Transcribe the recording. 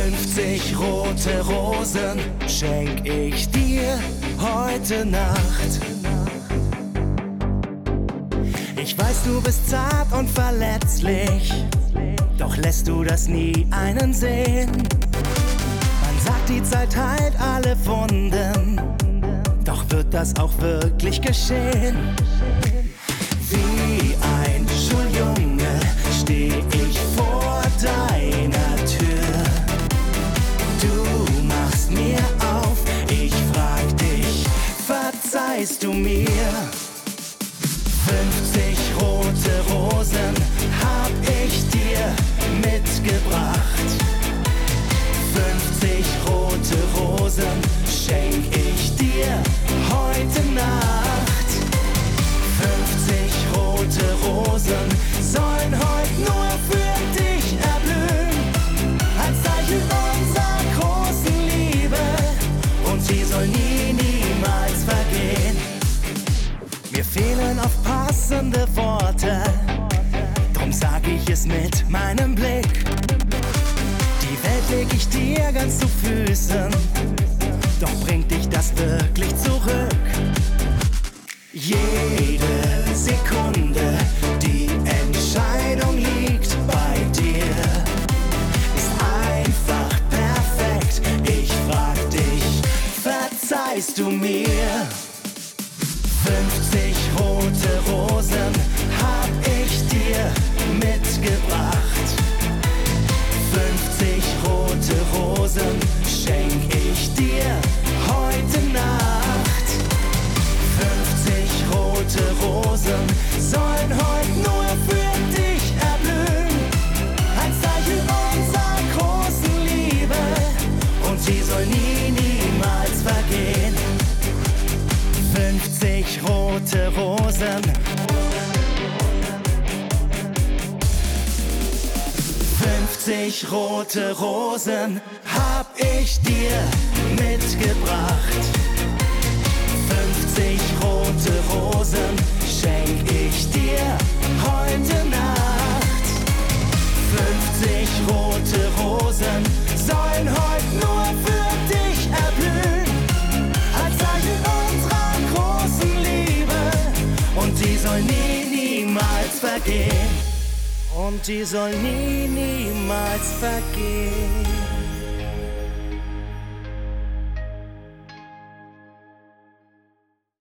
50 rote Rosen schenk ich dir heute Nacht. Ich weiß, du bist zart und verletzlich, doch lässt du das nie einen sehen. Man sagt, die Zeit heilt alle Wunden, doch wird das auch wirklich geschehen? Wie ein Schuljunge steh ich vor deiner Tür. Du machst mir auf, ich frag dich, verzeihst du mir? 50 rote Rosen hab ich dir mitgebracht. 50 rote Rosen schenk ich dir heute Nacht. 50 rote Rosen sollen heute nur für dich erblühen, als Zeichen unserer großen Liebe, und sie soll nie, niemals vergehen. Mir fehlen oft passende Worte, drum sag ich es mit meinem Blick. Die Welt leg ich dir ganz zu Füßen, doch bringt dich das wirklich zurück? Jede Sekunde, die Entscheidung liegt bei dir, ist einfach perfekt. Ich frag dich, verzeihst du mir? 50 rote Rosen hab ich dir mitgebracht. 50 rote Rosen schenk ich dir heute Nacht. 50 rote Rosen sollen heute nur für dich erblühen, als Zeichen unserer großen Liebe, und sie soll nie, niemals vergehen. 50 rote Rosen. 50 rote Rosen hab ich dir mitgebracht. 50 rote Rosen schenk ich dir heute Nacht. 50 rote Rosen sollen heute nur für dich erblühen, als Zeichen unserer großen Liebe, und die soll nie, niemals vergehen. Und die soll nie, niemals vergehen.